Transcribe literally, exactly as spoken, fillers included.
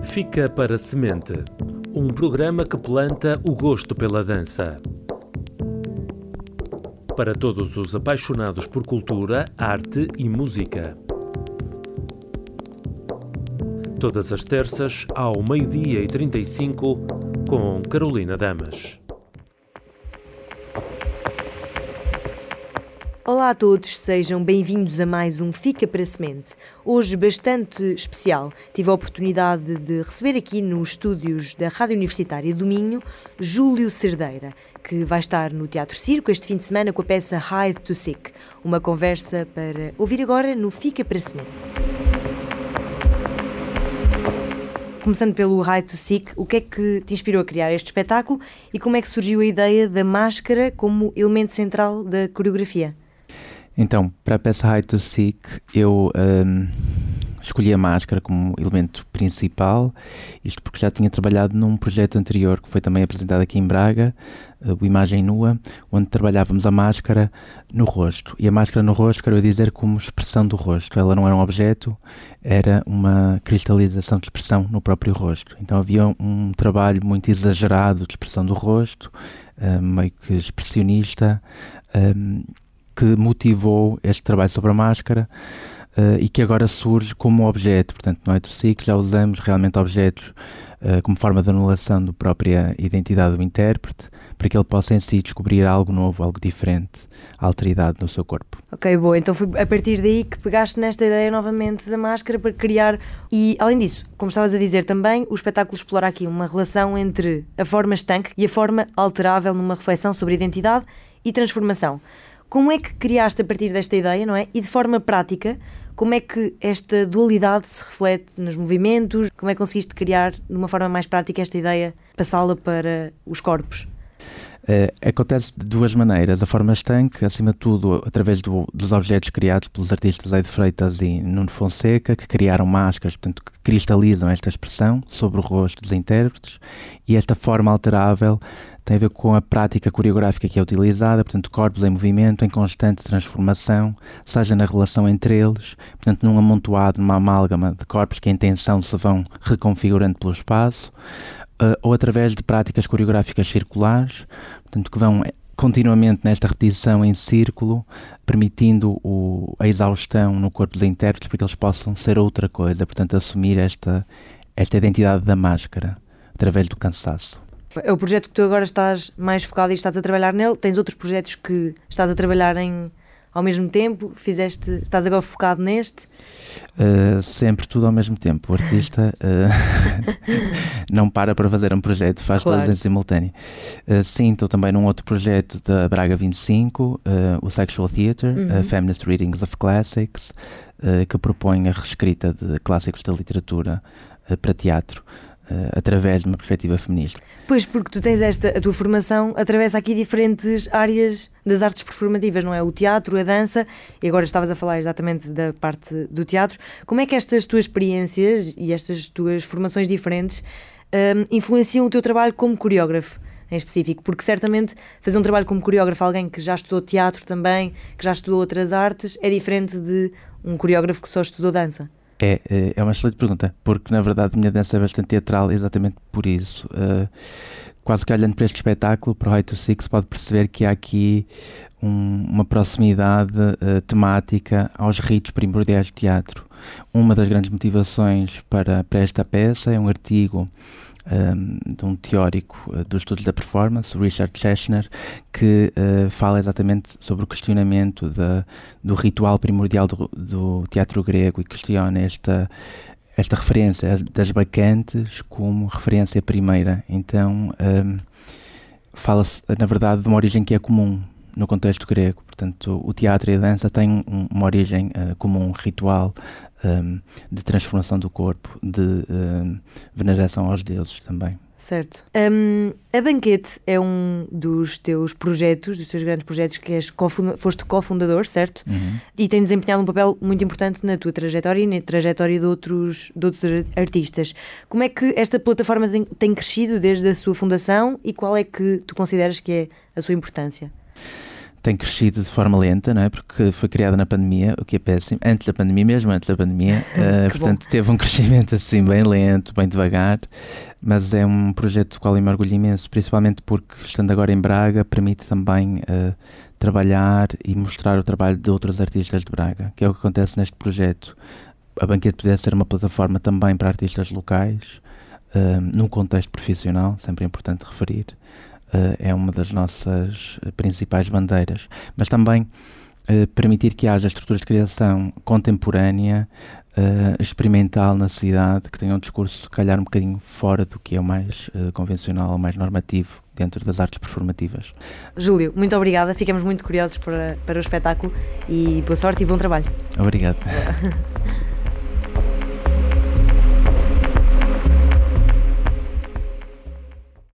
Fica para Semente, um programa que planta o gosto pela dança. Para todos os apaixonados por cultura, arte e música. Todas as terças, ao meio-dia e trinta e cinco, com Carolina Damas. Olá a todos, sejam bem-vindos a mais um Fica para Semente. Hoje bastante especial. Tive a oportunidade de receber aqui nos estúdios da Rádio Universitária do Minho Júlio Cerdeira, que vai estar no Teatro Circo este fim de semana com a peça Hide to Seek. Uma conversa para ouvir agora no Fica para Semente. Começando pelo Hide to Seek, o que é que te inspirou a criar este espetáculo e como é que surgiu a ideia da máscara como elemento central da coreografia? Então, para a peça Hide to Seek, eu um, escolhi a máscara como elemento principal, isto porque já tinha trabalhado num projeto anterior que foi também apresentado aqui em Braga, o Imagem Nua, onde trabalhávamos a máscara no rosto. E a máscara no rosto, quero dizer, como expressão do rosto. Ela não era um objeto, era uma cristalização de expressão no próprio rosto. Então havia um trabalho muito exagerado de expressão do rosto, um, meio que expressionista, um, que motivou este trabalho sobre a máscara uh, e que agora surge como objeto. Portanto, no Hide to Seek já usamos realmente objetos uh, como forma de anulação da própria identidade do intérprete, para que ele possa em si descobrir algo novo, algo diferente, alteridade no seu corpo. Ok, boa. Então foi a partir daí que pegaste nesta ideia novamente da máscara para criar... E, além disso, como estavas a dizer também, o espetáculo explora aqui uma relação entre a forma estanque e a forma alterável numa reflexão sobre identidade e transformação. Como é que criaste a partir desta ideia, não é? E de forma prática, como é que esta dualidade se reflete nos movimentos? Como é que conseguiste criar, de uma forma mais prática, esta ideia, passá-la para os corpos? Uh, acontece de duas maneiras. A forma estanque, acima de tudo, através do, dos objetos criados pelos artistas Eide Freitas e Nuno Fonseca, que criaram máscaras, portanto, que cristalizam esta expressão sobre o rosto dos intérpretes, e esta forma alterável tem a ver com a prática coreográfica que é utilizada, portanto, corpos em movimento, em constante transformação, seja na relação entre eles, portanto, num amontoado, numa amálgama de corpos que em tensão se vão reconfigurando pelo espaço, uh, ou através de práticas coreográficas circulares, portanto, que vão continuamente nesta repetição em círculo, permitindo o, a exaustão no corpo dos intérpretes para que eles possam ser outra coisa, portanto, assumir esta, esta identidade da máscara, através do cansaço. É o projeto que tu agora estás mais focado e estás a trabalhar nele. Tens outros projetos que estás a trabalhar em, ao mesmo tempo? Fizeste, estás agora focado neste? Uh, sempre tudo ao mesmo tempo. O artista uh, não para para fazer um projeto, faz claro. Todos em simultâneo. Uh, sim, estou também num outro projeto da Braga vinte e cinco, uh, o Sexual Theatre, uhum. uh, Feminist Readings of Classics, uh, que propõe a reescrita de clássicos da literatura uh, para teatro, Uh, através de uma perspectiva feminista. Pois, porque tu tens esta, a tua formação atravessa aqui diferentes áreas das artes performativas, não é? O teatro, a dança, e agora estavas a falar exatamente da parte do teatro. Como é que estas tuas experiências e estas tuas formações diferentes um, influenciam o teu trabalho como coreógrafo, em específico? Porque certamente fazer um trabalho como coreógrafo, alguém que já estudou teatro também, que já estudou outras artes, é diferente de um coreógrafo que só estudou dança. É, é uma excelente pergunta, porque na verdade a minha dança é bastante teatral exatamente por isso. Uh, quase que olhando para este espetáculo, para o Hide to Seek, se pode perceber que há aqui um, uma proximidade uh, temática aos ritos primordiais do teatro. Uma das grandes motivações para, para esta peça é um artigo Um, de um teórico uh, dos estudos da performance, Richard Schechner, que uh, fala exatamente sobre o questionamento da, do ritual primordial do, do teatro grego e questiona esta, esta referência das bacantes como referência primeira. Então um, fala-se na verdade de uma origem que é comum no contexto grego, portanto o teatro e a dança têm um, uma origem uh, comum, um ritual um, de transformação do corpo, de um, veneração aos deuses também. Certo. Um, a Banquete é um dos teus projetos, dos teus grandes projetos, que és cofunda- foste cofundador, certo? Uhum. E tem desempenhado um papel muito importante na tua trajetória e na trajetória de outros, de outros artistas. Como é que esta plataforma tem, tem crescido desde a sua fundação e qual é que tu consideras que é a sua importância? tem crescido de forma lenta, não é? Porque foi criada na pandemia, o que é péssimo. Antes da pandemia mesmo, antes da pandemia. uh, portanto, bom. Teve um crescimento assim bem lento, bem devagar. Mas é um projeto do qual eu me orgulho imenso, principalmente porque, estando agora em Braga, permite também uh, trabalhar e mostrar o trabalho de outros artistas de Braga, que é o que acontece neste projeto. A Banquete podia ser uma plataforma também para artistas locais, uh, num contexto profissional, sempre é importante referir. Uh, é uma das nossas principais bandeiras, mas também uh, permitir que haja estruturas de criação contemporânea, uh, experimental na cidade, que tenha um discurso, se calhar, um bocadinho fora do que é o mais uh, convencional, o mais normativo dentro das artes performativas. Júlio, muito obrigada, ficamos muito curiosos para, para o espetáculo e boa sorte e bom trabalho. Obrigado.